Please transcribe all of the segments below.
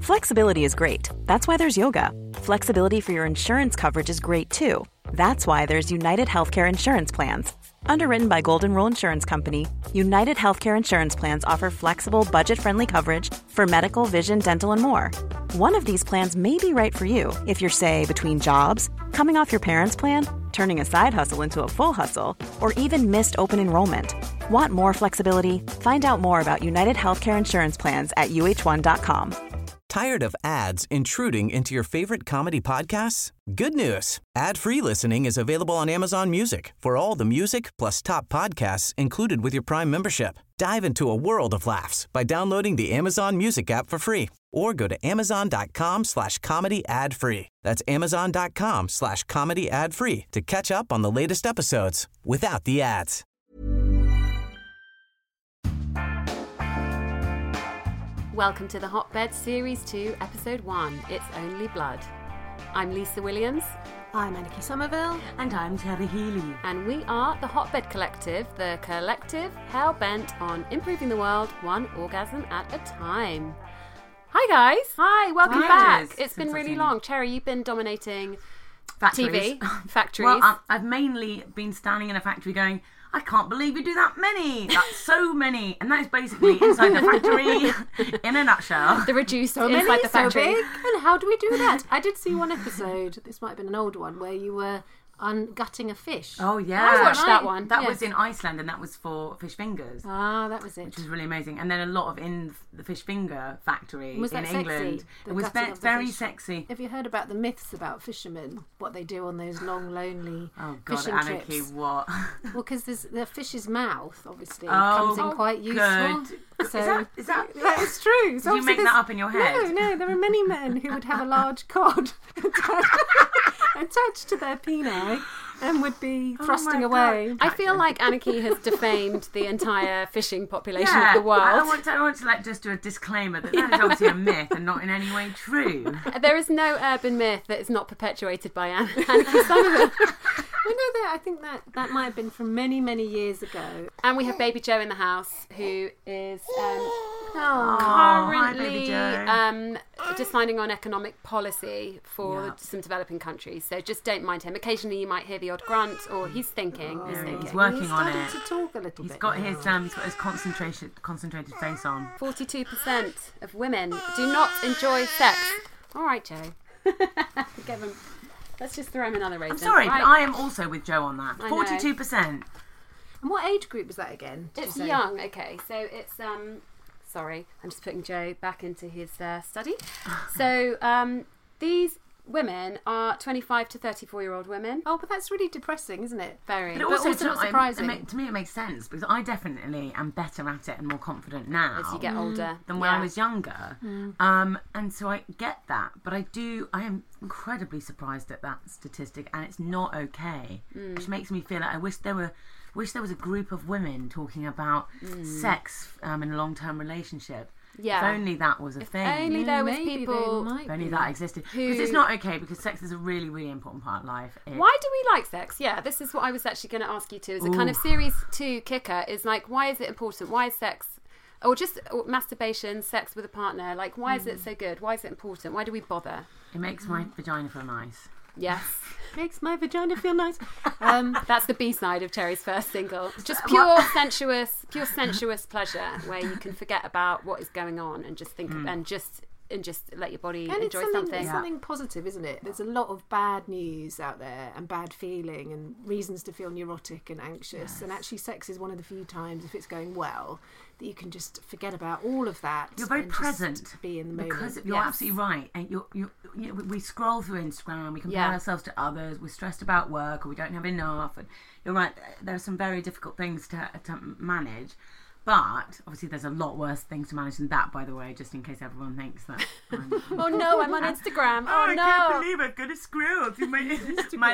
Flexibility is great. That's why there's yoga. Flexibility for your insurance coverage is great too. That's why there's United Healthcare Insurance Plans. Underwritten by Golden Rule Insurance Company, United Healthcare Insurance Plans offer flexible, budget-friendly coverage for medical, vision, dental, and more. One of these plans may be right for you if you're, say, between jobs, coming off your parents' plan, turning a side hustle into a full hustle, or even missed open enrollment. Want more flexibility? Find out more about United Healthcare Insurance Plans at uh1.com. Tired of ads intruding into your favorite comedy podcasts? Good news. Ad-free listening is available on Amazon Music for all the music plus top podcasts included with your Prime membership. Dive into a world of laughs by downloading the Amazon Music app for free or go to amazon.com/comedy ad-free. That's amazon.com/comedy ad-free to catch up on the latest episodes without the ads. Welcome to the Hotbed Series 2, Episode 1, It's Only Blood. I'm Lisa Williams. I'm Anarchy Somerville. And I'm Terry Healy. And we are the Hotbed Collective, the collective hell-bent on improving the world one orgasm at a time. Hi guys. Hi, welcome back. It's been really long. Cherry, you've been dominating Factories. TV, factories. Well, I've mainly been standing in a factory going, I can't believe you do that many. That's so many. And that is basically inside the factory in a nutshell. The reduced so inside many, the factory. So big. And how do we do that? I did see one episode, this might have been an old one, where you were gutting a fish. Oh, yeah. I watched that one. That was in Iceland, and that was for fish fingers. Ah, that was it. Which was really amazing. And then a lot of in the fish finger factory in England. The it was very fish. sexy. Have you heard about the myths about fishermen? What they do on those long, lonely God, fishing Anarchy, trips? what? Well, because the fish's mouth, obviously, comes in quite useful. Good. So is that that is true. So did you make that up in your head? No, there are many men who would have a large cod attached to their peni and would be thrusting away. I feel like Anarchy has defamed the entire fishing population of the world. I want to just do a disclaimer that is obviously a myth and not in any way true. There is no urban myth that is not perpetuated by Anarchy Somerville. Well, no, I think that might have been from many, many years ago. And we have Baby Joe in the house, who is hi, Baby currently deciding on economic policy for some developing countries. So just don't mind him. Occasionally you might hear the odd grunt, or he's thinking. He's working on it. To talk a little He's bit. got his concentrated face on. 42% of women do not enjoy sex. All right, Joe. Give him. Let's just throw him another raisin. I'm sorry, right. but I am also with Joe on that. 42%. And what age group was that again? It's young. Okay, so it's sorry, I'm just putting Joe back into his study. So these women are 25 to 34-year-old women. Oh, but that's really depressing, isn't it? Very. But also not surprising. To me, it makes sense because I definitely am better at it and more confident now As you get older. than when I was younger. And so I get that, but I am incredibly surprised at that statistic, and it's not okay. Which makes me feel like I wish there was a group of women talking about sex in a long-term relationship. Yeah. If only that was a thing. Only there was Maybe people. If only that existed. Because it's not okay, because sex is a really, really important part of life. Why do we like sex? Yeah, this is what I was actually going to ask you to. As a kind of series 2 kicker is like, why is it important? Why is sex, or just masturbation, sex with a partner, like why is it so good? Why is it important? Why do we bother? It makes my vagina feel nice. Yes. Makes my vagina feel nice. That's the B-side of Cherry's first single. Just pure sensuous pleasure, where you can forget about what is going on and just think and just let your body enjoy something. It's something positive, isn't it? There's a lot of bad news out there and bad feeling and reasons to feel neurotic and anxious. Yes. And actually, sex is one of the few times, if it's going well, that you can just forget about all of that. You're very and present. Just be in the moment. Because you're absolutely right. And we scroll through Instagram, we compare ourselves to others, we're stressed about work, or we don't have enough. And you're right, there are some very difficult things to manage. But obviously there's a lot worse things to manage than that, by the way, just in case everyone thinks that oh no, I'm on Instagram. I can't believe I've got to scroll through my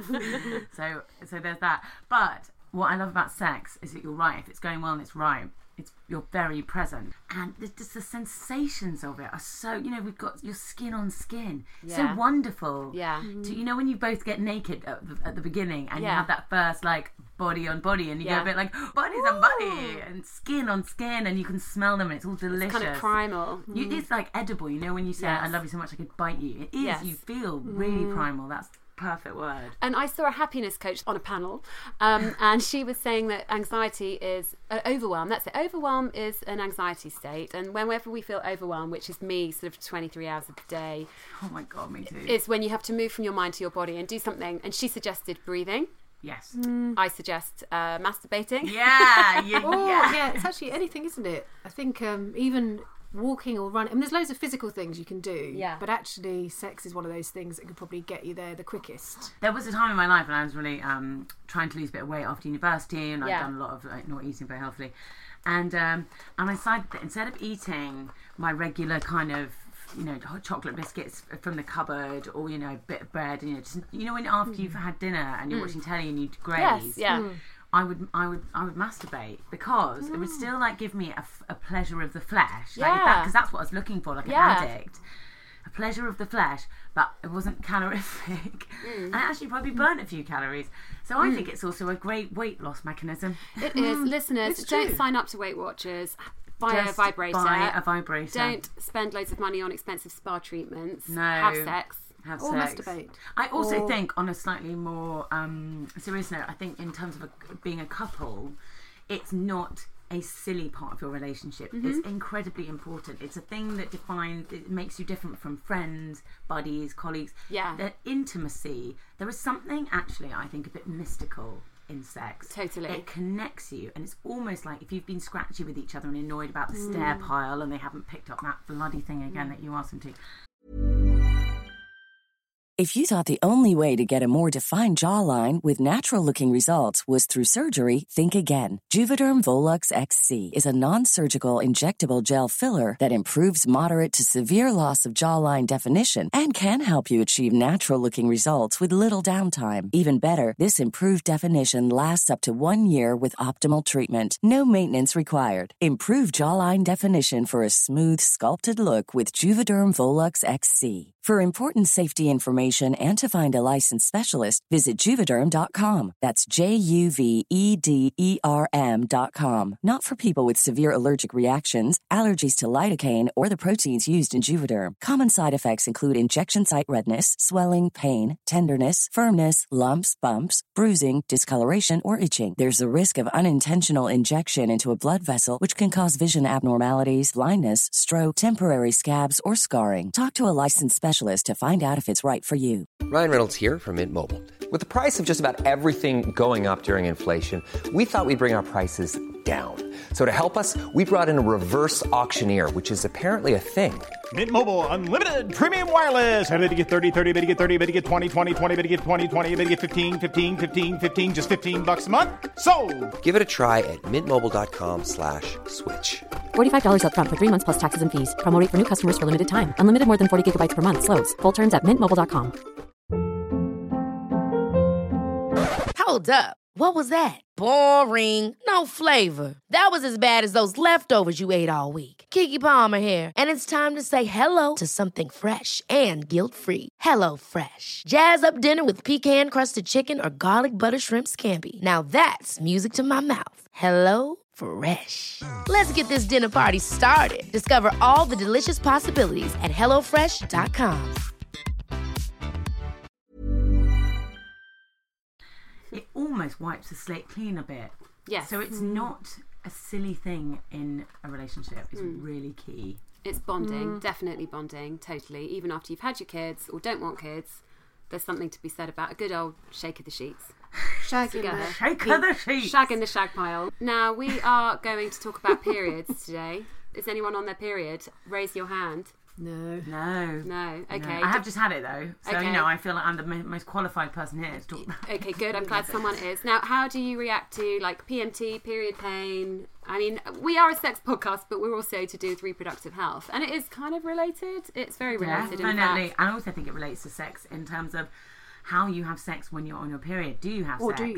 life. So there's that. But what I love about sex is that you're right. If it's going well and it's right, you're very present, and just the sensations of it are so, we've got your skin on skin, so wonderful. To, when you both get naked at the beginning and you have that first like body on body, and you go a bit like bodies on body and skin on skin, and you can smell them, and it's all delicious. It's kind of primal. It's like edible, when you say I love you so much I could bite you, it is, you feel really primal. That's perfect word. And I saw a happiness coach on a panel, and she was saying that anxiety is overwhelm. That's it. Overwhelm is an anxiety state, and whenever we feel overwhelmed, which is me sort of 23 hours of the day. Oh my God, me too. It's when you have to move from your mind to your body and do something. And she suggested breathing. Yes. I suggest masturbating. Yeah. It's actually anything, isn't it? I think even walking or running. I mean, there's loads of physical things you can do. Yeah. But actually, sex is one of those things that could probably get you there the quickest. There was a time in my life when I was really trying to lose a bit of weight after university, and I'd done a lot of not eating very healthily, and I decided that instead of eating my regular kind of hot chocolate biscuits from the cupboard, or a bit of bread, and just when after you've had dinner and you're watching telly and you graze. I would masturbate, because it would still like give me a pleasure of the flesh, because that's what I was looking for, like an addict, a pleasure of the flesh, but it wasn't calorific, and actually probably burnt a few calories. So I think it's also a great weight loss mechanism. It is. Listeners, don't sign up to Weight Watchers. Buy a vibrator. Don't spend loads of money on expensive spa treatments. No. Have sex. Or masturbate. I also think, on a slightly more serious note, I think in terms of being a couple, it's not a silly part of your relationship. It's incredibly important. It's a thing that it makes you different from friends, buddies, colleagues. Yeah. The intimacy, there is something actually, I think, a bit mystical in sex. Totally. It connects you, and it's almost like if you've been scratchy with each other and annoyed about the stair pile, and they haven't picked up that bloody thing again that you asked them to. If you thought the only way to get a more defined jawline with natural-looking results was through surgery, think again. Juvederm Volux XC is a non-surgical injectable gel filler that improves moderate to severe loss of jawline definition and can help you achieve natural-looking results with little downtime. Even better, this improved definition lasts up to 1 year with optimal treatment. No maintenance required. Improve jawline definition for a smooth, sculpted look with Juvederm Volux XC. For important safety information and to find a licensed specialist, visit Juvederm.com. That's JUVEDERM.com. Not for people with severe allergic reactions, allergies to lidocaine, or the proteins used in Juvederm. Common side effects include injection site redness, swelling, pain, tenderness, firmness, lumps, bumps, bruising, discoloration, or itching. There's a risk of unintentional injection into a blood vessel, which can cause vision abnormalities, blindness, stroke, temporary scabs, or scarring. Talk to a licensed specialist to find out if it's right for you. Ryan Reynolds here from Mint Mobile. With the price of just about everything going up during inflation, we thought we'd bring our prices down. So to help us, we brought in a reverse auctioneer, which is apparently a thing. Mint Mobile Unlimited Premium Wireless. How to get 30, 30, bit to get 30, bit to get 20, 20, 20, bit to get 20, 20, bit to get 15, 15, 15, 15, just $15 a month? Sold! Give it a try at mintmobile.com/switch. $45 up front for 3 months plus taxes and fees. Promo rate for new customers for limited time. Unlimited more than 40 gigabytes per month. Slows full terms at mintmobile.com. Hold up. What was that? Boring. No flavor. That was as bad as those leftovers you ate all week. Keke Palmer here. And it's time to say hello to something fresh and guilt-free. Hello Fresh. Jazz up dinner with pecan-crusted chicken or garlic butter shrimp scampi. Now that's music to my mouth. Hello Fresh. Let's get this dinner party started. Discover all the delicious possibilities at HelloFresh.com. It almost wipes the slate clean a bit. Yes. So it's not a silly thing in a relationship. It's really key. It's bonding, definitely bonding, totally. Even after you've had your kids or don't want kids, there's something to be said about a good old shake of the sheets. Shake of the sheets. Shag in the shag pile. Now, we are going to talk about periods today. Is anyone on their period? Raise your hand. No. Okay. I have just had it though, so Okay. I feel like I'm the most qualified person here to talk about. Okay, good. I'm glad someone is. Now, how do you react to like PMT, period pain? I mean, we are a sex podcast, but we're also to do with reproductive health, and it is kind of related. It's very related. Yeah, definitely. I also think it relates to sex in terms of how you have sex when you're on your period. Do you have sex? Or do you?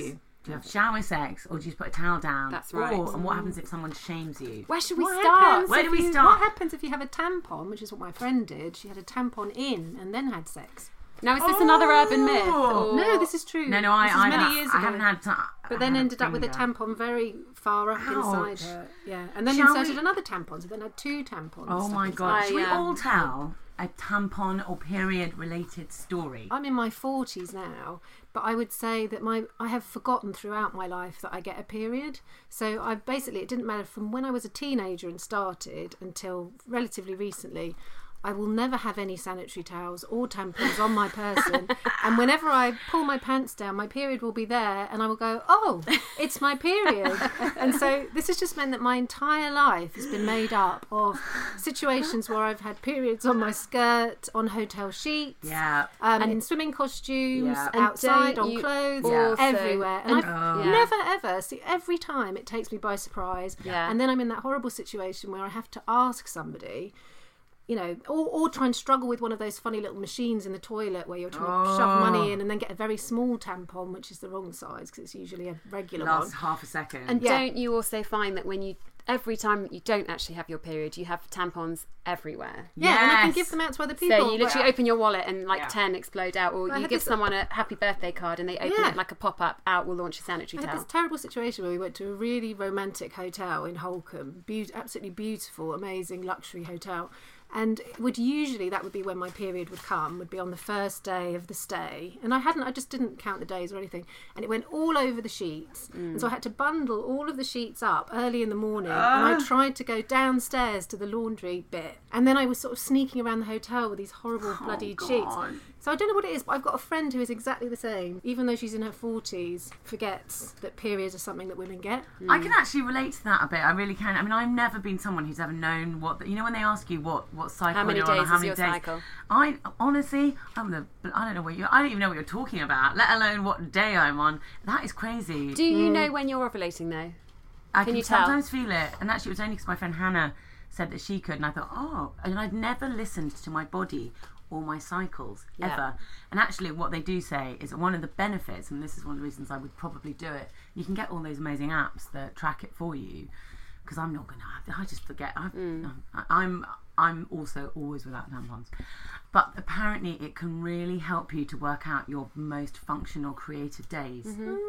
Do you have shower sex, or do you just put a towel down? That's right. And what happens if someone shames you? Where should we start? Where do we start? What happens if you have a tampon, which is what my friend did? She had a tampon in and then had sex. Now, is this another urban myth? Or... No, this is true. No, many years ago. I haven't had time. But then ended up with a tampon very far up inside her. Yeah, and then inserted another tampon, so then had 2 tampons. Oh my God. Should we all tell a tampon or period-related story? I'm in my 40s now, but I would say that I have forgotten throughout my life that I get a period. So it didn't matter from when I was a teenager and started until relatively recently. I will never have any sanitary towels or tampons on my person. And whenever I pull my pants down, my period will be there and I will go, oh, it's my period. And so this has just meant that my entire life has been made up of situations where I've had periods on my skirt, on hotel sheets, and in swimming costumes, outside, on clothes, everywhere. And I've never ever, every time it takes me by surprise. Yeah. And then I'm in that horrible situation where I have to ask somebody, you know, or try and struggle with one of those funny little machines in the toilet where you're trying to shove money in and then get a very small tampon, which is the wrong size because it's usually a regular one. Lasts half a second. And don't you also find that every time you don't actually have your period, you have tampons everywhere? Yeah, and I can give them out to other people. So you literally open your wallet and 10 explode out, or you give someone a happy birthday card and they open it like a pop-up, out will launch a sanitary towel. I had this terrible situation where we went to a really romantic hotel in Holcombe, absolutely beautiful, amazing luxury hotel. And that would be when my period would be on the first day of the stay. And I just didn't count the days or anything. And it went all over the sheets. And so I had to bundle all of the sheets up early in the morning. And I tried to go downstairs to the laundry bit. And then I was sort of sneaking around the hotel with these horrible bloodied sheets. So I don't know what it is, but I've got a friend who is exactly the same. Even though she's in her 40s, forgets that periods are something that women get. I can actually relate to that a bit. I really can. I mean, I've never been someone who's ever known when they ask you what cycle how many you're days on, or how is many your days. cycle? I honestly, I don't know I don't even know what you're talking about, let alone what day I'm on. That is crazy. Do you know when you're ovulating though? I can you tell? Sometimes feel it, and actually it was only because my friend Hannah said that she could, and I thought, and I'd never listened to my body or my cycles ever. And actually what they do say is that one of the benefits, and this is one of the reasons I would probably do it, you can get all those amazing apps that track it for you, because I'm not gonna I just forget. I'm also always without tampons, but apparently it can really help you to work out your most functional creative days,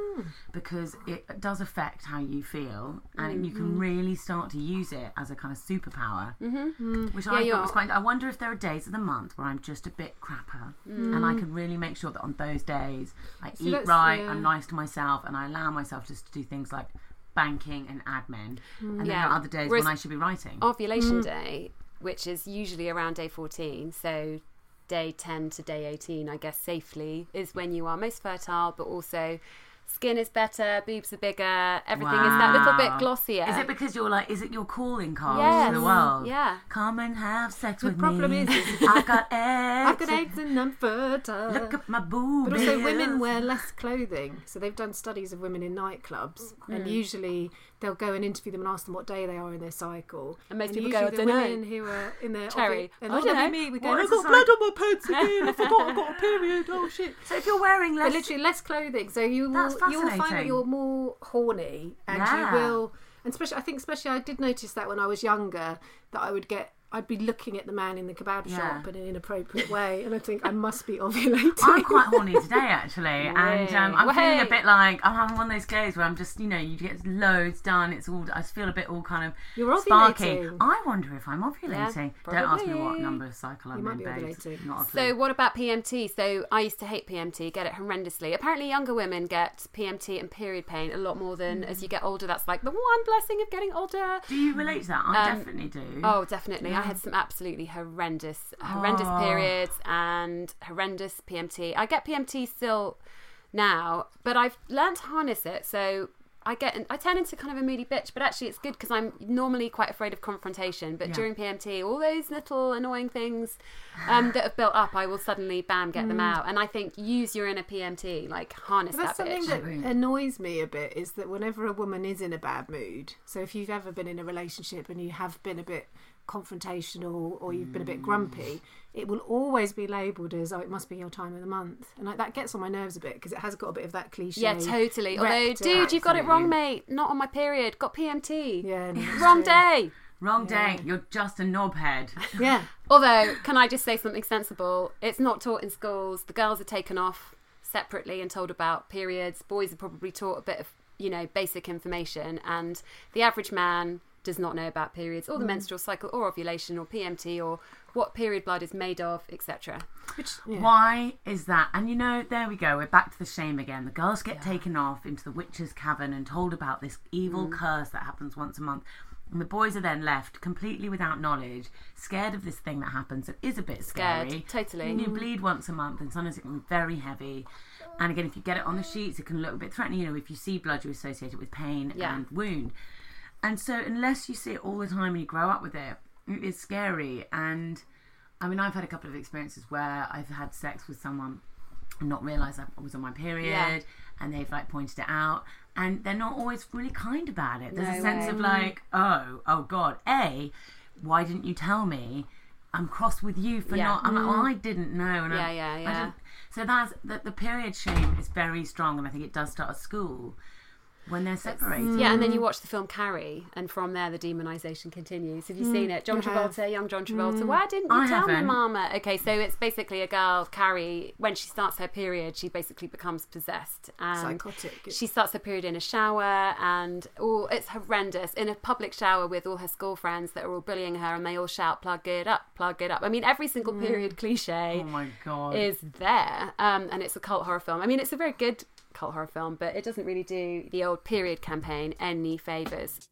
because it does affect how you feel, and you can really start to use it as a kind of superpower, which I thought was quite. I wonder if there are days of the month where I'm just a bit crapper, and I can really make sure that on those days I eat right, I'm nice to myself, and I allow myself just to do things like banking and admin, and then there are other days when I should be writing. Ovulation day, which is usually around day 14, so day 10 to day 18, I guess safely, is when you are most fertile, but also skin is better, boobs are bigger, everything is that little bit glossier. Is it because is it your calling card to the world? Yeah. Come and have sex with me. The problem is I've got eggs. I've got eggs and I'm fertile. Look at my boobs. But also women wear less clothing. So they've done studies of women in nightclubs, and usually they'll go and interview them and ask them what day they are in their cycle. And most people go, I don't women know. Who are in their Cherry. And I don't know. me, we go, I've got blood on my pants again. I forgot I've got a period. Oh shit. So if you're wearing less, but literally less clothing, so you will find that you're more horny, and you will. And especially I did notice that when I was younger, that I'd be looking at the man in the kebab shop in an inappropriate way, and I think I must be ovulating. I'm quite horny today, actually, and I'm feeling a bit like I'm having one of those days where I'm just, you get loads done. It's all I feel a bit all kind of You're sparky. ovulating. I wonder if I'm ovulating. Yeah, don't ask me what number of cycle I'm in, babes. Not a clue. So what about PMT? So I used to hate PMT, get it horrendously. Apparently younger women get PMT and period pain a lot more than as you get older. That's like the one blessing of getting older. Do you relate to that? I definitely do. Oh, definitely. Yeah. I had some absolutely horrendous periods and horrendous PMT. I get PMT still now, but I've learned to harness it. So I turn into kind of a moody bitch, but actually it's good because I'm normally quite afraid of confrontation. But during PMT, all those little annoying things that have built up, I will suddenly get them out. And I think use your inner PMT, like harness that bitch. That's something that annoys me a bit, is that whenever a woman is in a bad mood, so if you've ever been in a relationship and you have been a bit confrontational or you've been a bit grumpy, it will always be labelled as, it must be your time of the month. And like, that gets on my nerves a bit because it has got a bit of that cliche. Yeah, totally. Although, dude, you've got it wrong, mate. Not on my period. Got PMT. Yeah, no, wrong day. Wrong day. You're just a knobhead. Yeah. Although, can I just say something sensible? It's not taught in schools. The girls are taken off separately and told about periods. Boys are probably taught a bit of, basic information. And the average man does not know about periods or the menstrual cycle or ovulation or PMT or what period blood is made of, etc. Why is that? And there we go. We're back to the shame again. The girls get taken off into the witch's cavern and told about this evil curse that happens once a month. And the boys are then left completely without knowledge, scared of this thing that happens that is a bit scary. Scared, totally. And you bleed once a month, and sometimes it can be very heavy. And again, if you get it on the sheets, it can look a bit threatening. If you see blood, you associate it with pain and wound. And so unless you see it all the time and you grow up with it, it's scary. And I mean, I've had a couple of experiences where I've had sex with someone and not realised I was on my period, and they've pointed it out. And they're not always really kind about it. There's a sense of oh God, why didn't you tell me? I'm cross with you for not. I'm like, well, I didn't know. And so that's the period shame is very strong, and I think it does start at school when they're separated. Yeah, and then you watch the film Carrie, and from there the demonisation continues. Have you seen it? Young John Travolta. Why didn't you tell me, Mama? Okay, so it's basically a girl, Carrie, when she starts her period, she basically becomes possessed. And psychotic. She starts her period in a shower, and it's horrendous. In a public shower with all her school friends that are all bullying her, and they all shout, plug it up, plug it up. I mean, every single period cliche is there. And it's a cult horror film. I mean, it's a very good cult horror film, but it doesn't really do the old period campaign any favours.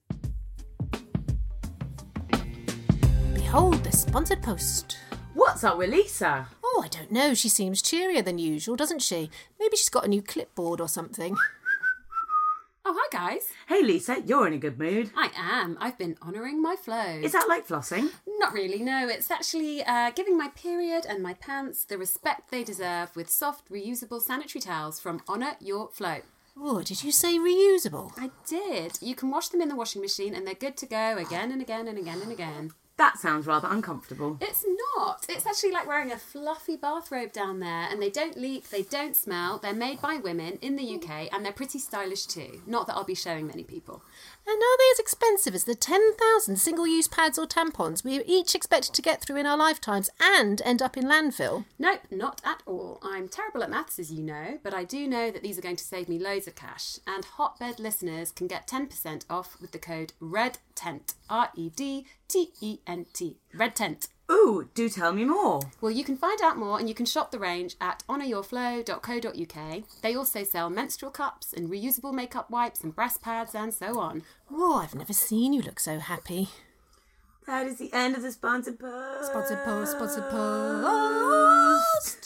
Behold the sponsored post. What's up with Lisa? Oh, I don't know. She seems cheerier than usual, doesn't she? Maybe she's got a new clipboard or something. Oh, hi guys. Hey Lisa, you're in a good mood. I am. I've been honouring my flows. Is that like flossing? Not really, no. It's actually giving my period and my pants the respect they deserve with soft, reusable sanitary towels from Honour Your Flow. Oh, did you say reusable? I did. You can wash them in the washing machine and they're good to go again and again and again and again. That sounds rather uncomfortable. It's not. It's actually like wearing a fluffy bathrobe down there, and they don't leak, they don't smell. They're made by women in the UK, and they're pretty stylish too. Not that I'll be showing many people. And are they as expensive as the 10,000 single-use pads or tampons we are each expected to get through in our lifetimes and end up in landfill? Nope, not at all. I'm terrible at maths, as you know, but I do know that these are going to save me loads of cash. And Hotbed listeners can get 10% off with the code REDTENT. REDTENT. REDTENT. Ooh, do tell me more. Well, you can find out more and you can shop the range at honouryourflow.co.uk. They also sell menstrual cups and reusable makeup wipes and breast pads and so on. Oh, I've never seen you look so happy. That is the end of the sponsored post. Sponsored post, sponsored post.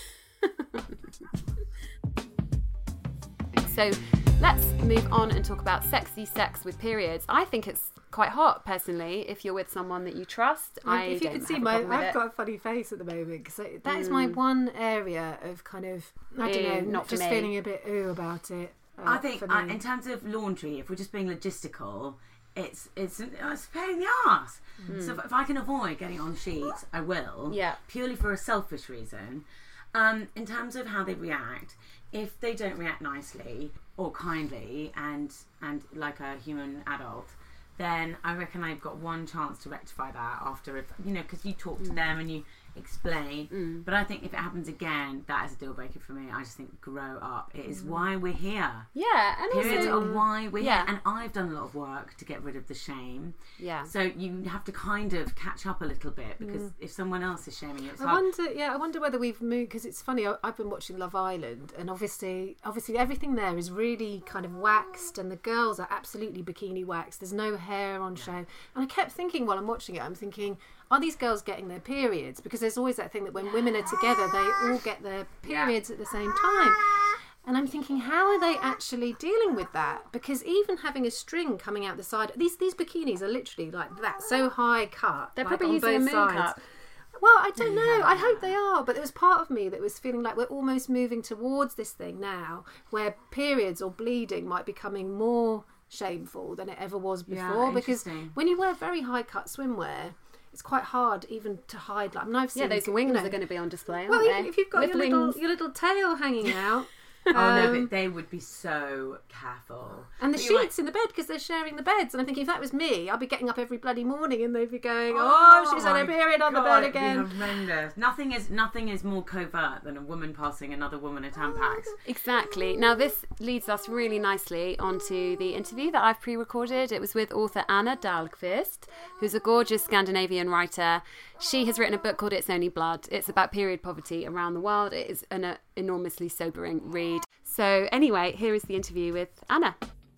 So let's move on and talk about sexy sex with periods. I think it's quite hot, personally, if you're with someone that you trust. If you could see I've got a funny face at the moment because that is my one area of kind of, I don't know, not just feeling a bit about it. I think in terms of laundry, if we're just being logistical, it's a pain in the arse. So if I can avoid getting on sheets, I will. Yeah. Purely for a selfish reason. In terms of how they react, if they don't react nicely or kindly and like a human adult, then I reckon I've got one chance to rectify that after, because you talk to them and you explain. But I think if it happens again, that is a deal breaker for me. I just think grow up. It is why we're here. Yeah, and periods also, are why we're here. And I've done a lot of work to get rid of the shame. Yeah. So you have to kind of catch up a little bit because if someone else is shaming you, it's I wonder whether we've moved, because it's funny. I've been watching Love Island, and obviously everything there is really kind of waxed, and the girls are absolutely bikini waxed. There's no hair on show, and I kept thinking while I'm watching it, I'm thinking, are these girls getting their periods? Because there's always that thing that when women are together, they all get their periods at the same time. And I'm thinking, how are they actually dealing with that? Because even having a string coming out the side, these bikinis are literally like that, so high cut. They're probably using a moon cut. Well, I don't know. I hope they are. But there was part of me that was feeling like we're almost moving towards this thing now where periods or bleeding might be becoming more shameful than it ever was before. Because when you wear very high cut swimwear, it's quite hard even to hide. Like, I mean, I've seen those wings are going to be on display, aren't well, they? if you've got your little tail hanging out. Oh no, but they would be so careful. And the sheets in the bed, because they're sharing the beds. And I'm thinking, if that was me, I'd be getting up every bloody morning and they'd be going, oh she's had a period on the bed again. It'd be horrendous. Nothing is more covert than a woman passing another woman a Tampax. Exactly. Now this leads us really nicely onto the interview that I've pre-recorded. It was with author Anna Dahlqvist, who's a gorgeous Scandinavian writer. She has written a book called It's Only Blood. It's about period poverty around the world. It is an enormously sobering read. So anyway, here is the interview with Anna.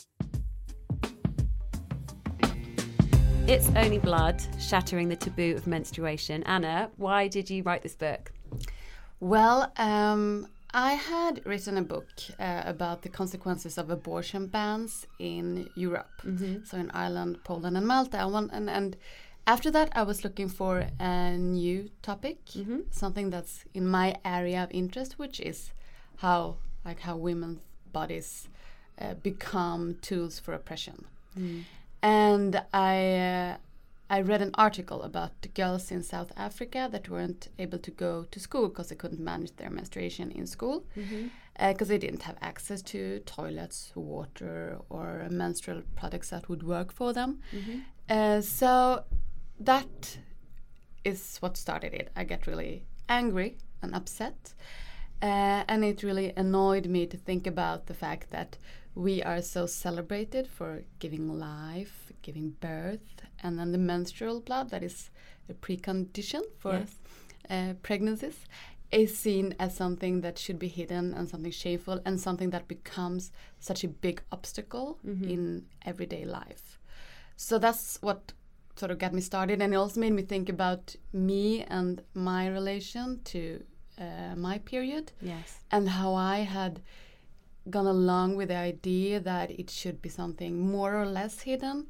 It's Only Blood, Shattering the Taboo of Menstruation. Anna, why did you write this book? Well, I had written a book about the consequences of abortion bans in Europe. So in Ireland, Poland and Malta. And after that, I was looking for a new topic, something that's in my area of interest, which is how women's bodies become tools for oppression. And I read an article about the girls in South Africa that weren't able to go to school because they couldn't manage their menstruation in school, because they didn't have access to toilets, water, or menstrual products that would work for them. So that is what started it. I got really angry and upset. And it really annoyed me to think about the fact that we are so celebrated for giving life, giving birth, and then the menstrual blood, that is a precondition for pregnancies, is seen as something that should be hidden and something shameful and something that becomes such a big obstacle in everyday life. So that's what sort of got me started, and it also made me think about me and my relation to my period, and how I had gone along with the idea that it should be something more or less hidden,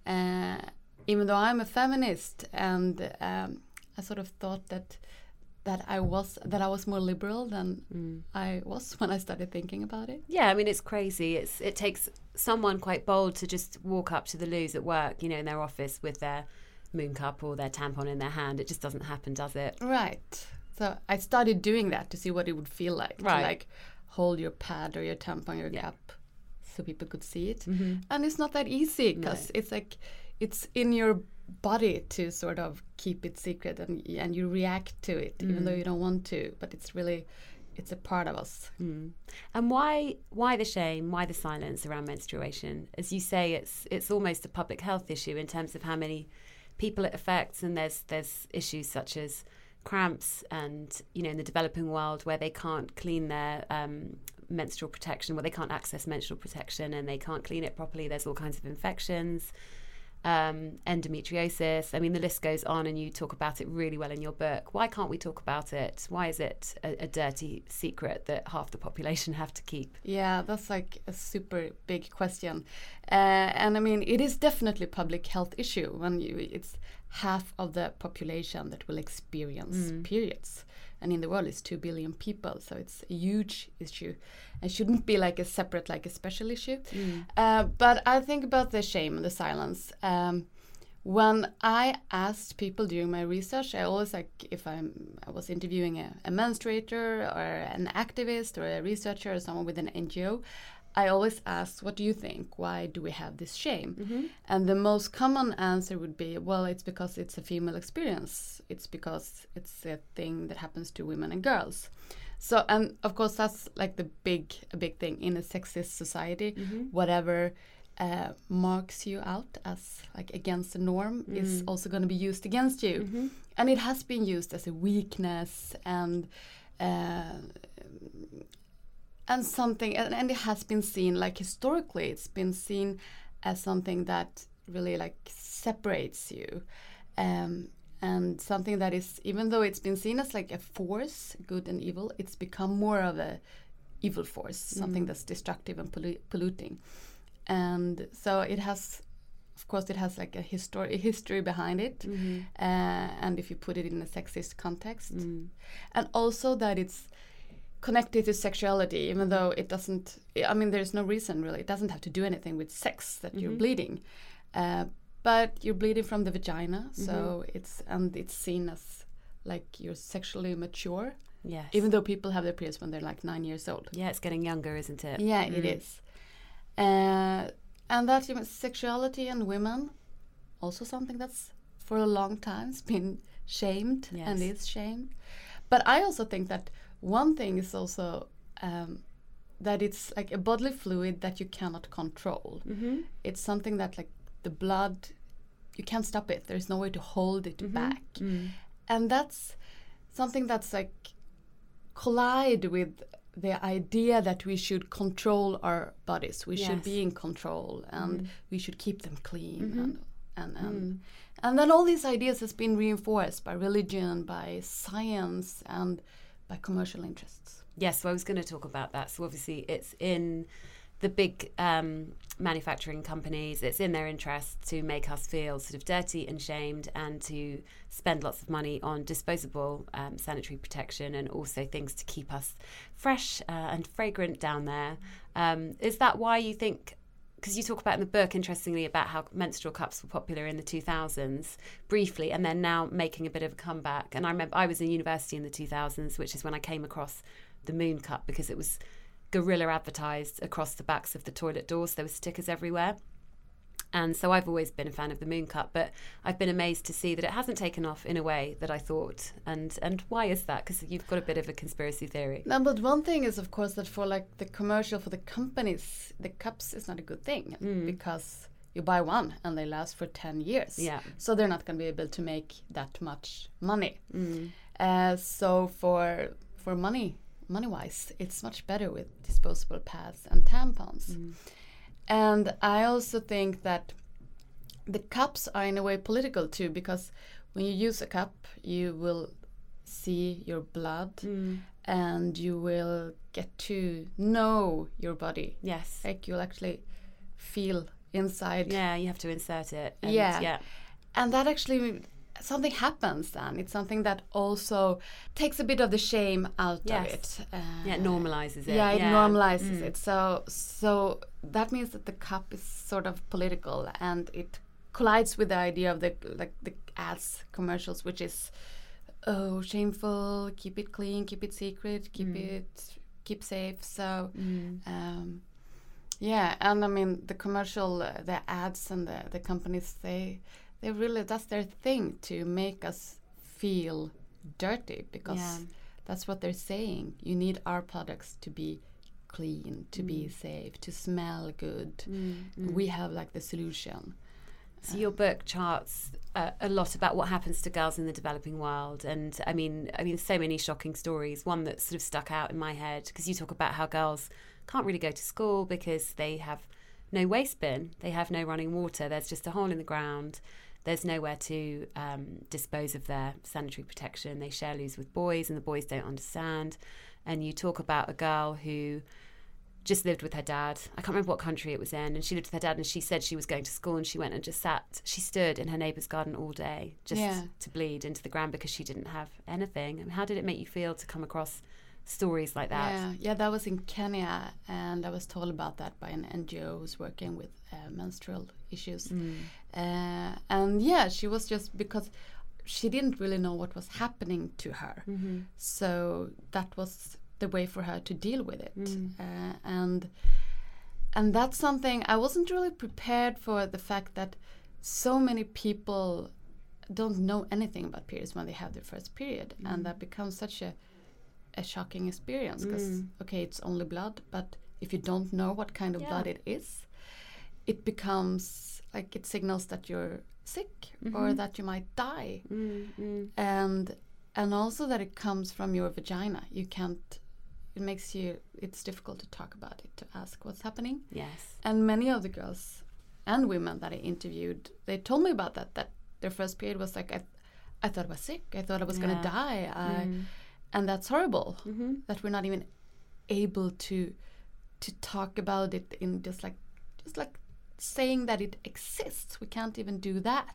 even though I'm a feminist, and I sort of thought that I was more liberal than I was when I started thinking about it. Yeah, I mean, it's crazy. It takes someone quite bold to just walk up to the loos at work, in their office with their moon cup or their tampon in their hand. It just doesn't happen, does it? Right. So I started doing that to see what it would feel like. Right. To like hold your pad or your tampon, your cup, so people could see it. And it's not that easy, because it's like it's in your body to sort of keep it secret, and you react to it even though you don't want to, but it's a part of us. And why the shame, why the silence around menstruation? As you say, it's almost a public health issue in terms of how many people it affects, and there's issues such as cramps, and in the developing world where they can't clean their menstrual protection, where they can't access menstrual protection and they can't clean it properly. There's all kinds of infections, endometriosis. I mean, the list goes on, and you talk about it really well in your book. Why can't we talk about it? Why is it a dirty secret that half the population have to keep? Yeah, that's like a super big question. And I mean, it is definitely a public health issue when it's half of the population that will experience periods. And in the world, it's 2 billion people, so it's a huge issue. It shouldn't be like a separate, like a special issue. But I think about the shame and the silence. When I asked people during my research, I always, like, if I was interviewing a menstruator or an activist or a researcher or someone with an NGO, I always asked, what do you think? Why do we have this shame? And the most common answer would be, well, it's because it's a female experience. It's because it's a thing that happens to women and girls. So, and of course, that's like a big thing in a sexist society. Whatever marks you out as like against the norm is also going to be used against you. And it has been used as a weakness and something, and it has been seen, like historically, it's been seen as something that really like separates you, and something that is, even though it's been seen as like a force, good and evil, it's become more of a evil force, something that's destructive and polluting. And so it has, of course, it has like a history behind it, and if you put it in a sexist context, and also that it's connected to sexuality, even though it doesn't, I mean, there's no reason really, it doesn't have to do anything with sex that you're bleeding, but you're bleeding from the vagina, so it's seen as like you're sexually mature. Yes. Even though people have their periods when they're like 9 years old. Yeah, it's getting younger, isn't it? Yeah, it is. And that sexuality and women, also something that's for a long time has been shamed and is shamed. But I also think that one thing is also that it's like a bodily fluid that you cannot control. It's something that like the blood, you can't stop it. There's no way to hold it back. And that's something that's like collide with the idea that we should control our bodies. We should be in control and we should keep them clean. And then all these ideas has been reinforced by religion, by science, and by commercial interests. Yes, so I was going to talk about that. So obviously it's in the big manufacturing companies, it's in their interest to make us feel sort of dirty and shamed and to spend lots of money on disposable sanitary protection and also things to keep us fresh and fragrant down there. Is that why you think, because you talk about in the book, interestingly, about how menstrual cups were popular in the 2000s briefly and then now making a bit of a comeback. And I remember I was in university in the 2000s, which is when I came across the Moon Cup because it was guerrilla advertised across the backs of the toilet doors. There were stickers everywhere. And so I've always been a fan of the Moon Cup, but I've been amazed to see that it hasn't taken off in a way that I thought. And why is that? Because you've got a bit of a conspiracy theory. No, but one thing is, of course, that for like the commercial for the companies, the cups is not a good thing because you buy one and they last for 10 years. Yeah. So they're not going to be able to make that much money. So for money-wise, it's much better with disposable pads and tampons. And I also think that the cups are in a way political too, because when you use a cup, you will see your blood and you will get to know your body. Yes. Like you'll actually feel inside. Yeah, you have to insert it. And and that actually, something happens then. It's something that also takes a bit of the shame out of it. It normalizes it. Yeah, it normalizes it. So that means that the cup is sort of political and it collides with the idea of the ads commercials, which is shameful, keep it clean, keep it secret, keep safe. So and I mean the commercial, the ads and the companies, they really, that's their thing, to make us feel dirty, because that's what they're saying. You need our products to be clean, to be safe, to smell good. We have like the solution. So your book charts a lot about what happens to girls in the developing world, and I mean, so many shocking stories. One that sort of stuck out in my head, because you talk about how girls can't really go to school because they have no waste bin, they have no running water. There's just a hole in the ground. There's nowhere to dispose of their sanitary protection. They share loos with boys, and the boys don't understand. And you talk about a girl who just lived with her dad. I can't remember what country it was in. And she lived with her dad, and she said she was going to school, and she went and just she stood in her neighbour's garden all day just to bleed into the ground because she didn't have anything. And how did it make you feel to come across stories like that? Yeah, that was in Kenya, and I was told about that by an NGO who's working with menstrual issues. And she was just, because she didn't really know what was happening to her, so that was the way for her to deal with it. And that's something I wasn't really prepared for, the fact that so many people don't know anything about periods when they have their first period, and that becomes such a shocking experience, because it's only blood, but if you don't know what kind of blood it is, it becomes like, it signals that you're sick or that you might die. And also that it comes from your vagina. You can't, it's difficult to talk about it, to ask what's happening. Yes. And many of the girls and women that I interviewed, they told me about that their first period was like, I thought I was sick, I thought I was gonna die. And that's horrible, that we're not even able to talk about it in just like saying that it exists. We can't even do that.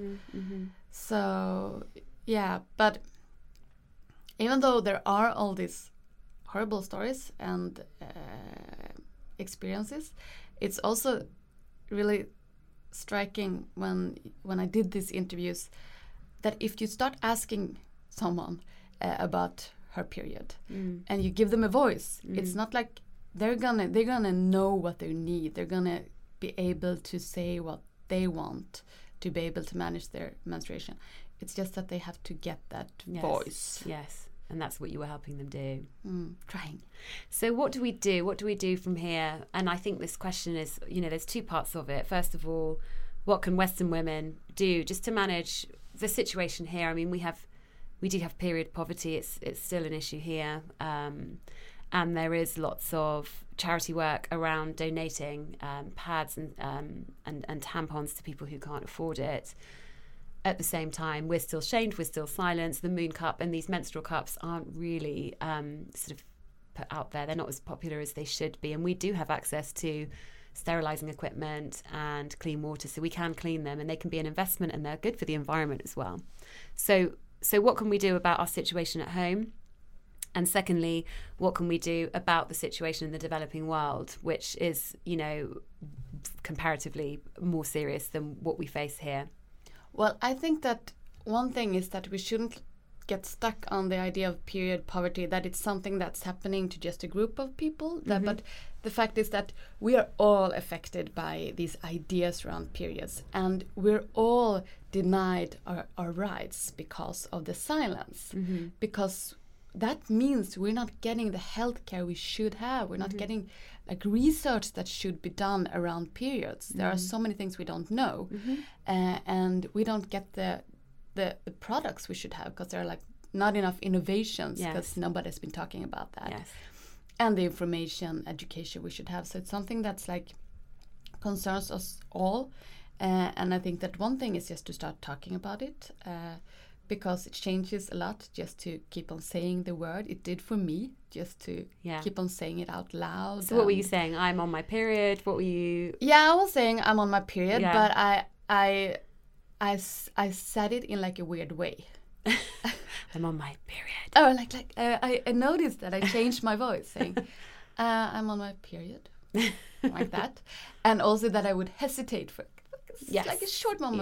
So but even though there are all these horrible stories and experiences, it's also really striking when I did these interviews, that if you start asking someone about her period and you give them a voice, it's not like they're gonna know what they need. They're gonna be able to say what they want to be able to manage their menstruation. It's just that they have to get that voice. Yes, and that's what you were helping them do. Trying. So what do we do? What do we do from here? And I think this question is, there's two parts of it. First of all, what can Western women do just to manage the situation here? I mean, we do have period poverty. It's still an issue here. And there is lots of charity work around donating pads and tampons to people who can't afford it. At the same time, we're still shamed, we're still silenced. The Moon Cup and these menstrual cups aren't really sort of put out there. They're not as popular as they should be. And we do have access to sterilising equipment and clean water, so we can clean them, and they can be an investment, and they're good for the environment as well. So what can we do about our situation at home? And secondly, what can we do about the situation in the developing world, which is, comparatively more serious than what we face here? Well, I think that one thing is that we shouldn't get stuck on the idea of period poverty, that it's something that's happening to just a group of people. But the fact is that we are all affected by these ideas around periods, and we're all denied our rights because of the silence. Because that means we're not getting the healthcare we should have. We're not getting research that should be done around periods. There are so many things we don't know, and we don't get the products we should have because there are not enough innovations because nobody's been talking about that. Yes. And the information, education we should have. So it's something that's concerns us all, and I think that one thing is just to start talking about it. Because it changes a lot just to keep on saying the word. It did for me, just to keep on saying it out loud. So what were you saying? I'm on my period. What were you? Yeah, I was saying I'm on my period, but I said it in a weird way. I'm on my period. Oh, I noticed that I changed my voice, saying I'm on my period, like that, and also that I would hesitate for a short moment,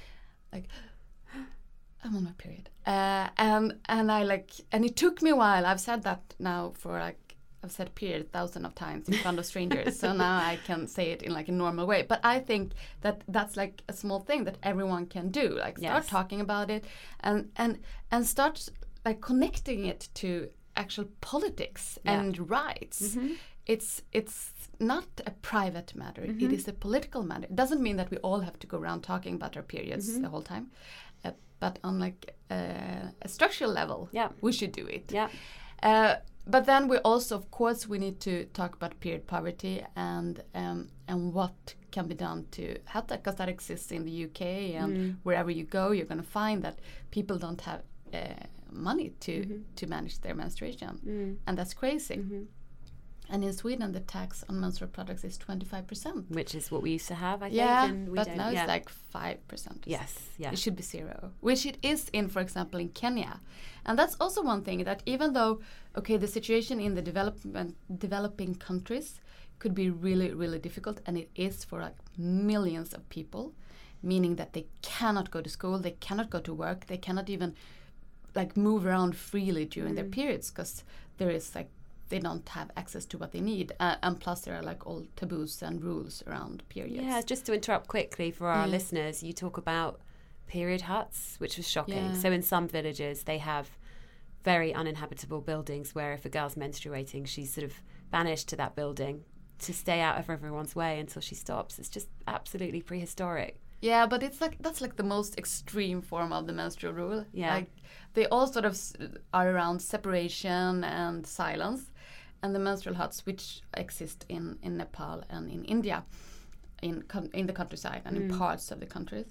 I'm on my period, and and it took me a while. I've said that now for I've said period thousands of times in front of strangers, so now I can say it in a normal way. But I think that that's a small thing that everyone can do. Start talking about it, and start connecting it to actual politics and rights. It's not a private matter. It is a political matter. It doesn't mean that we all have to go around talking about our periods the whole time. But on a structural level, we should do it. But then we also, of course, we need to talk about period poverty and what can be done to help that, because that exists in the UK and wherever you go, you're going to find that people don't have money to manage their menstruation, and that's crazy. And in Sweden, the tax on menstrual products is 25%. Which is what we used to have, I think. Yeah, and we but don't, now it's 5%. Yes, It should be 0, which it is in, for example, in Kenya. And that's also one thing, that even though, the situation in the developing countries could be really, really difficult, and it is for millions of people, meaning that they cannot go to school, they cannot go to work, they cannot even move around freely during their periods, because there is they don't have access to what they need, and plus there are all taboos and rules around periods. Yeah, just to interrupt quickly for our listeners, you talk about period huts, which was shocking. Yeah. So in some villages they have very uninhabitable buildings where if a girl's menstruating, she's sort of banished to that building to stay out of everyone's way until she stops. It's just absolutely prehistoric. Yeah, but it's that's the most extreme form of the menstrual rule. Yeah. They all sort of are around separation and silence. And the menstrual huts, which exist in Nepal and in India, in the countryside and in parts of the countries.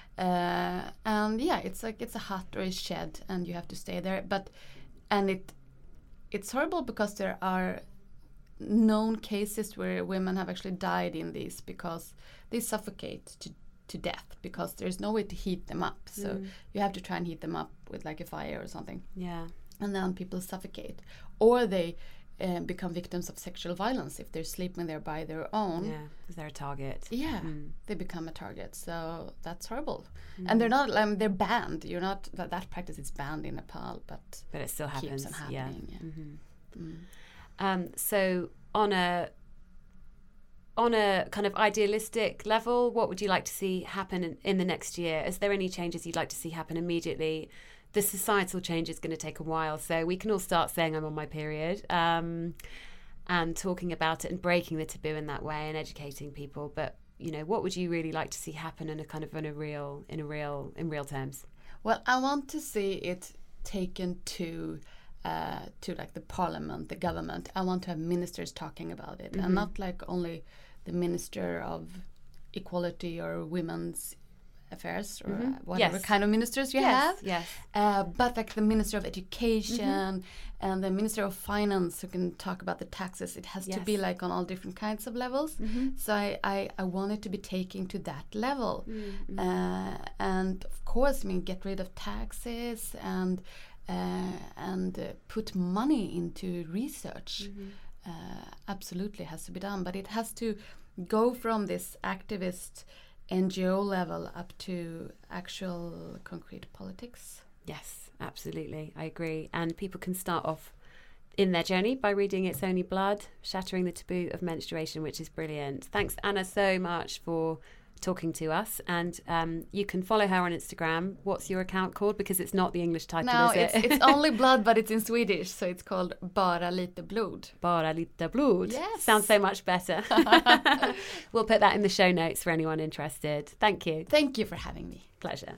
And it's a hut or a shed, and you have to stay there. It's horrible because there are known cases where women have actually died in these because they suffocate to death because there's no way to heat them up. So you have to try and heat them up with a fire or something. Yeah. And then people suffocate, or they become victims of sexual violence if they're sleeping there by their own. Yeah, because they're a target. Yeah, they become a target. So that's horrible. And they're not. They're banned. You're not. That practice is banned in Nepal, but it still happens. Keeps on happening. So on a kind of idealistic level, what would you like to see happen in the next year? Is there any changes you'd like to see happen immediately? The societal change is going to take a while, so we can all start saying I'm on my period, and talking about it and breaking the taboo in that way and educating people. But what would you really like to see happen in real terms? Well, I want to see it taken to like the parliament, the government. I want to have ministers talking about it, and not like only the minister of equality or women's affairs or whatever kind of ministers you have. Yes. But like the minister of education and the minister of finance who can talk about the taxes. It has to be like on all different kinds of levels. So I want it to be taken to that level. And of course, get rid of taxes and put money into research. Absolutely has to be done, but it has to go from this activist NGO level up to actual concrete politics. Yes, absolutely. I agree. And people can start off in their journey by reading It's Only Blood, Shattering the Taboo of Menstruation, which is brilliant. Thanks, Anna, so much for talking to us. And you can follow her on Instagram. What's your account called? Because it's not the English title, no, is it? It's Only Blood, but it's in Swedish, so it's called Bara lite blod. Bara lite blod. Yes. Sounds so much better. We'll put that in the show notes for anyone interested. Thank you. Thank you for having me. Pleasure.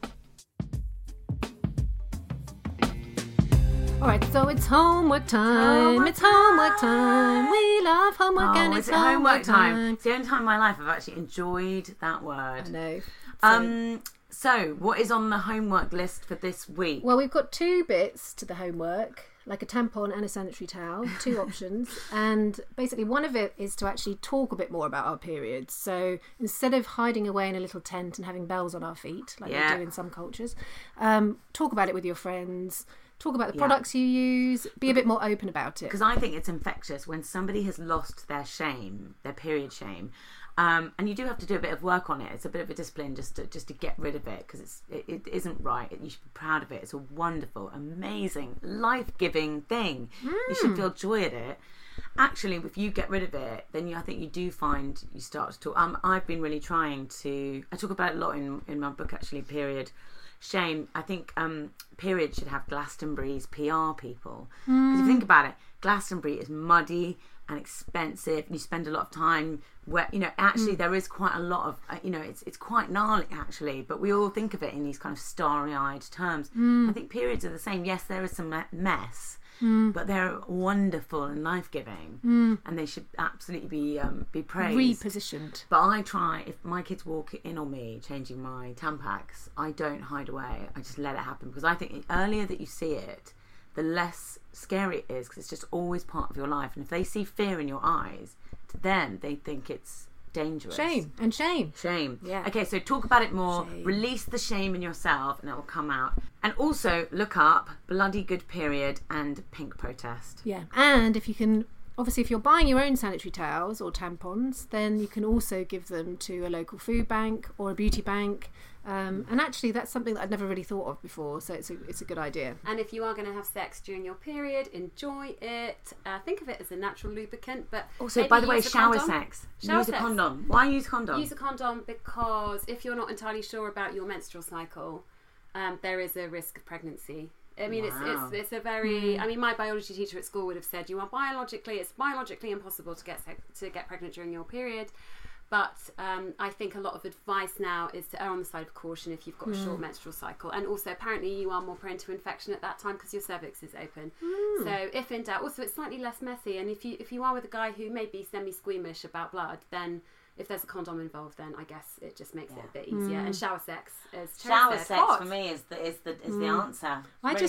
All right, so it's homework time. It's homework time. We love homework, and it's homework time. It's the only time in my life I've actually enjoyed that word. I know. So what is on the homework list for this week? Well, we've got 2 bits to the homework, like a tampon and a sanitary towel, 2 options. And basically one of it is to actually talk a bit more about our periods. So instead of hiding away in a little tent and having bells on our feet, like we do in some cultures, talk about it with your friends. Talk about the products you use. Be a bit more open about it. Because I think it's infectious when somebody has lost their shame, their period shame, and you do have to do a bit of work on it. It's a bit of a discipline just to get rid of it, because it isn't right. You should be proud of it. It's a wonderful, amazing, life-giving thing. You should feel joy at it. Actually, if you get rid of it, then I think you do find you start to talk. I've been really trying to. I talk about it a lot in my book, actually. Period shame. I think period should have Glastonbury's PR people, because if you think about it, Glastonbury is muddy and expensive, and you spend a lot of time where actually there is quite a lot of it's quite gnarly actually, but we all think of it in these kind of starry-eyed terms. I think periods are the same. Yes, there is some mess, but they're wonderful and life-giving, and they should absolutely be praised, repositioned. But I try, if my kids walk in on me changing my Tampax, I don't hide away. I just let it happen, because I think the earlier that you see it, the less scary it is, because it's just always part of your life. And if they see fear in your eyes, to them they think it's dangerous. Shame. Yeah. Okay, so talk about it more. Shame. Release the shame in yourself, and it will come out. And also look up Bloody Good Period and Pink Protest. Yeah. And if you can, obviously, if you're buying your own sanitary towels or tampons, then you can also give them to a local food bank or a beauty bank. And actually, that's something that I'd never really thought of before, so it's a good idea. And if you are going to have sex during your period, enjoy it. Think of it as a natural lubricant, but also, by the way, shower sex. Use a condom. Why use a condom? Use a condom because if you're not entirely sure about your menstrual cycle, there is a risk of pregnancy. I mean, it's a very. I mean, my biology teacher at school would have said it's biologically impossible to get pregnant during your period. But I think a lot of advice now is to err on the side of caution if you've got a short menstrual cycle. And also, apparently, you are more prone to infection at that time because your cervix is open. So if in doubt, also it's slightly less messy. And if you are with a guy who may be semi-squeamish about blood, then if there's a condom involved, then I guess it just makes it a bit easier. And shower sex, as shower sex for me is the answer.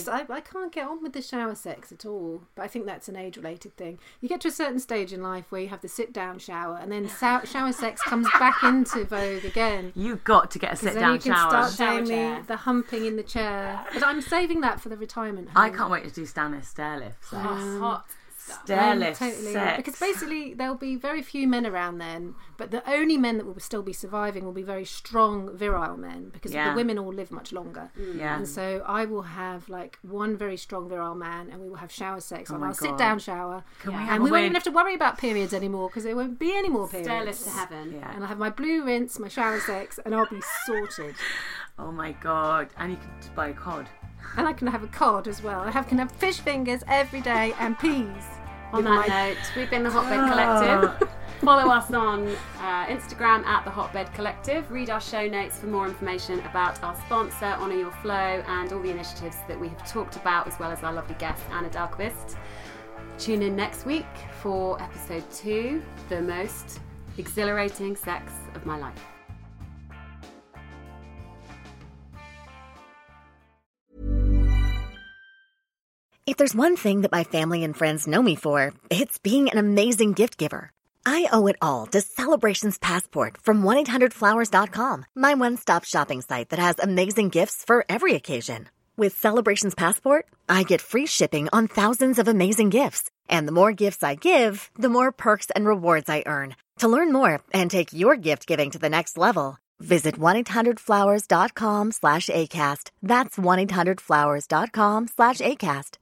I can't get on with the shower sex at all. But I think that's an age-related thing. You get to a certain stage in life where you have the sit-down shower, and then shower sex comes back into vogue again. You've got to get a sit-down shower. Then you can start doing the humping in the chair. But I'm saving that for the retirement home. I can't wait to do Stannis stairlifts. Hot. Stairless sex. Because basically there'll be very few men around then, but the only men that will still be surviving will be very strong, virile men, because the women all live much longer. And so I will have like one very strong, virile man, and we will have shower sex, and I'll sit down shower, and we won't even have to worry about periods anymore, because there won't be any more periods. Stairless to heaven. And I'll have my blue rinse, my shower sex, and I'll be sorted. Oh my God. And you can just buy a cod. And I can have a cod as well. I can have fish fingers every day and peas. On that note, we've been the Hotbed Collective. Follow us on Instagram at the Hotbed Collective. Read our show notes for more information about our sponsor, Honour Your Flow, and all the initiatives that we have talked about, as well as our lovely guest, Anna Dahlqvist. Tune in next week for episode 2, The Most Exhilarating Sex of My Life. If there's one thing that my family and friends know me for, it's being an amazing gift giver. I owe it all to Celebrations Passport from 1-800-Flowers.com, my one-stop shopping site that has amazing gifts for every occasion. With Celebrations Passport, I get free shipping on thousands of amazing gifts. And the more gifts I give, the more perks and rewards I earn. To learn more and take your gift giving to the next level, visit 1-800-Flowers.com/ACAST. That's 1-800-Flowers.com/ACAST.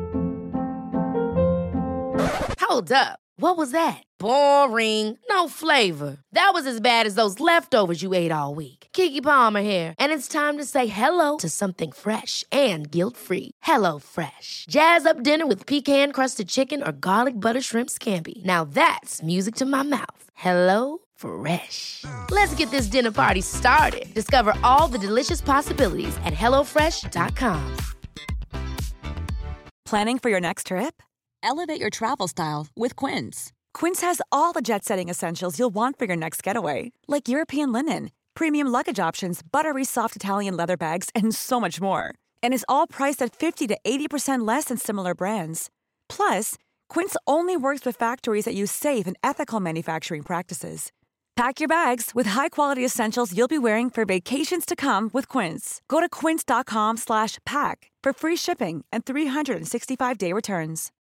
Hold up. What was that? Boring. No flavor. That was as bad as those leftovers you ate all week. Keke Palmer here, and it's time to say hello to something fresh and guilt-free. HelloFresh. Jazz up dinner with pecan-crusted chicken or garlic butter shrimp scampi. Now that's music to my mouth. HelloFresh. Let's get this dinner party started. Discover all the delicious possibilities at HelloFresh.com. Planning for your next trip? Elevate your travel style with Quince. Quince has all the jet-setting essentials you'll want for your next getaway, like European linen, premium luggage options, buttery soft Italian leather bags, and so much more. And is all priced at 50 to 80% less than similar brands. Plus, Quince only works with factories that use safe and ethical manufacturing practices. Pack your bags with high-quality essentials you'll be wearing for vacations to come with Quince. Go to quince.com/pack for free shipping and 365-day returns.